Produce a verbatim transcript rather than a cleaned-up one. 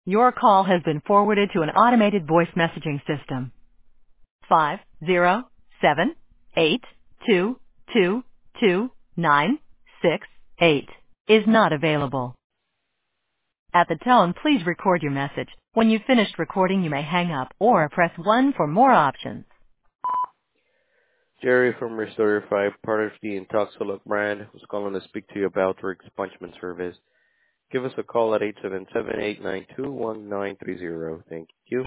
Your call has been forwarded to an automated voice messaging system. Five zero seven eight two two two nine six eight is not available. At the tone, please record your message. When you've finished recording, you may hang up or press one for more options. Jerry from Restore Your Five, part of the Intoxilog brand, was calling to speak to you about your expungement service. Give us a call at eight seven seven, eight nine two, one nine three zero. Thank you.